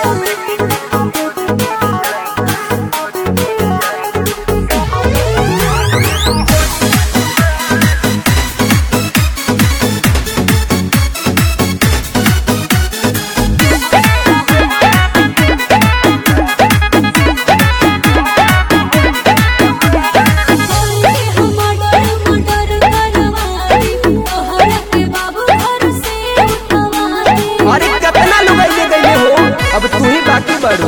अब तू ही बाकी बढ़।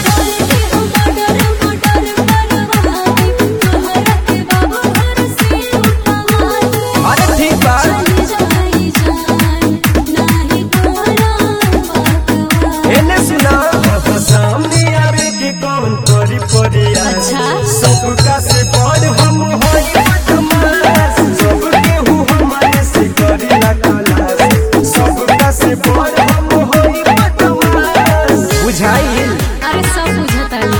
अरे ठीक बा एने सुना सामने आवे के कौन करी परिया। अच्छा सबका से बड़ हम होई बदमाश, सब केहू हमारे से करी ना कलास, सबका से बड़ हम होई बदमाश। बुझाइल अरे सब बुझता है।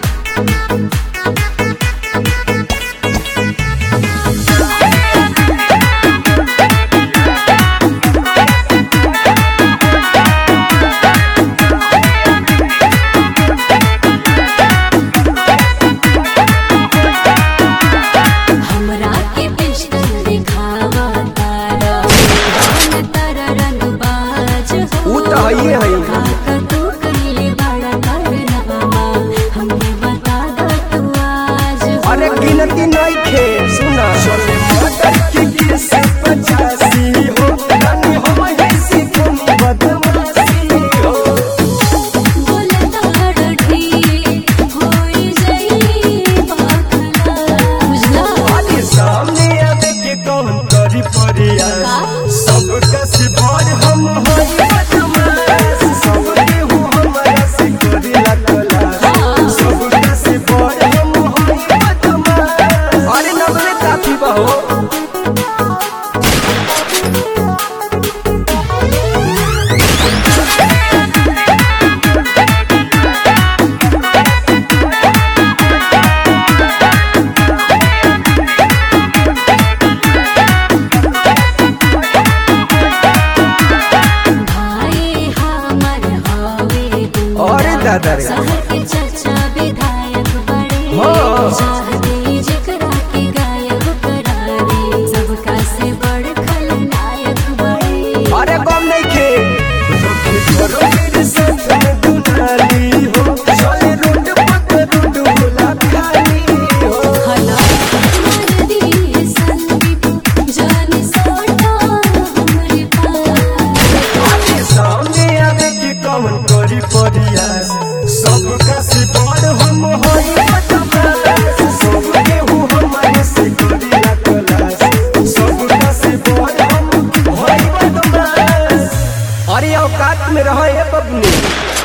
अरे गिनती नहीं खे सुना चले मोटर की किस 85 हो रानी हम ही सिखनी बदमाशी हो। अरे सामने आवे के कौन करी परिया। सबका से बड़ हम होई बदमाश, सब केहू हमारा से करी ना कलास, सबका से बड़ हम होई बदमाश। अरे नबले काफी बहो दादा रे शहर के चर्चा विधायक बड़े चाहते जकरा के गायक करारे सबका से बड़ खलनायक बड़े। अरे बम नहीं खे घरों मेरे साथ में दुलाली हो चले रोड पर रोड भुला खाली हो। हला मार दिए संदीप जान सोटा हमरे पास। आगे सामने आवे के कौन करी परियास। सबका से बड़ हम होई बदमाश, सब केहू हमारे से करी ना कलास, सबका से बड़ हम होई बदमाश। अरे औकात में रहो ये बबनी।